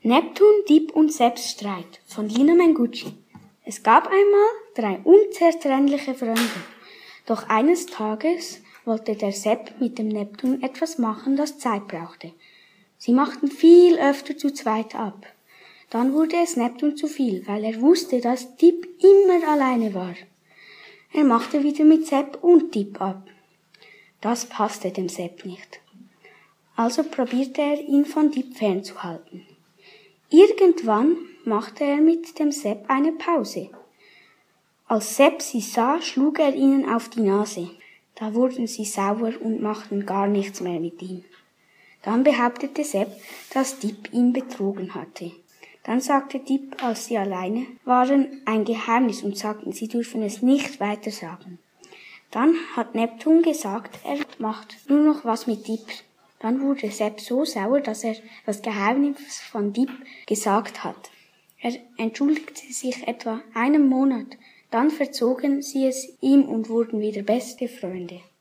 Neptun, Dipp und Sepps Streit von Lina Mengucci. Es gab einmal 3 unzertrennliche Freunde. Doch eines Tages wollte der Sepp mit dem Neptun etwas machen, das Zeit brauchte. Sie machten viel öfter zu zweit ab. Dann wurde es Neptun zu viel, weil er wusste, dass Dipp immer alleine war. Er machte wieder mit Sepp und Dipp ab. Das passte dem Sepp nicht. Also probierte er, ihn von Dipp fernzuhalten. Irgendwann machte er mit dem Sepp eine Pause. Als Sepp sie sah, schlug er ihnen auf die Nase. Da wurden sie sauer und machten gar nichts mehr mit ihm. Dann behauptete Sepp, dass Dipp ihn betrogen hatte. Dann sagte Dipp, als sie alleine waren, ein Geheimnis und sagten, sie dürfen es nicht weiter sagen. Dann hat Neptun gesagt, er macht nur noch was mit Dipp. Dann wurde Sepp so sauer, dass er das Geheimnis von Dipp gesagt hat. Er entschuldigte sich etwa einen Monat. Dann verzogen sie es ihm und wurden wieder beste Freunde.